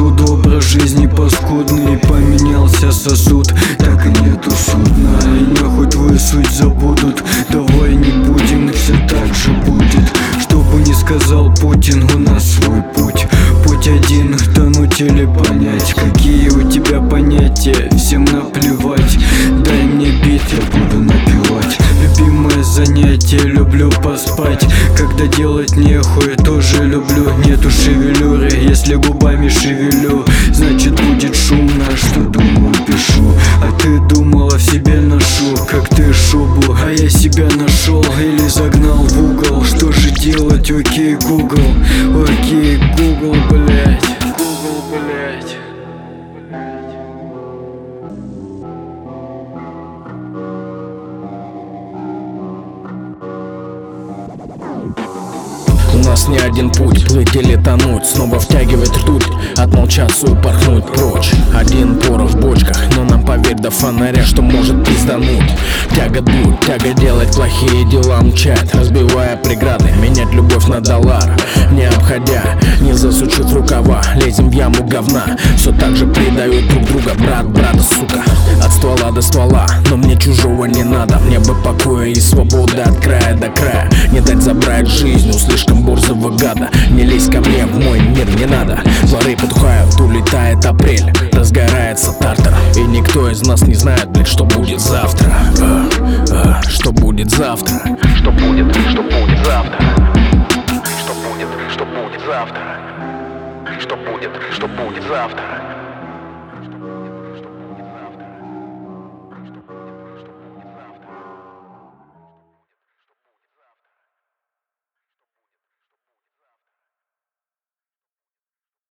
походу образ жизни паскудный, поменялся сосуд, так и нету судна. И нахуй твою суть забудут, давай не будем, все так же будет. Что бы ни сказал Путин, у нас свой путь. Путь один, тонуть или понять. Какие у тебя понятия, всем наплевать. Дай мне бит, я буду напевать. Любимое занятие, люблю поспать. Когда делать нехуй, тоже люблю. Нету шевелюры, если губами шевелю, значит будет шумно. Что думаю, пишу, а ты думала, в себе ношу, как ты шубу. А я себя нашел или загнал в угол. Что же делать, окей, Google, окей, Google, блять. Google, блять. У нас не один путь, плыть или тонуть, снова втягивать ртуть, отмолчаться и упорхнуть прочь. Один порох в бочках, но нам поверь до фонаря, что может пиздануть. Тяга дуть, тяга делать плохие дела, мчать, разбивая преграды, менять любовь на доллар, не обходя, не засучив рукава, лезем в яму говна, все так же предают друг друга, брат брата, сука. От ствола до ствола, но мне чужого не надо, мне бы покоя и свободы от края до края, не дать забрать жизнь у слишком борзого гада. Не лезь ко мне в мой мир, не надо. Дворы потухают, улетает апрель, разгорается тартар, и никто из нас не знает, блядь, что будет завтра. Что будет завтра? Что будет завтра? Что будет завтра? Что будет завтра?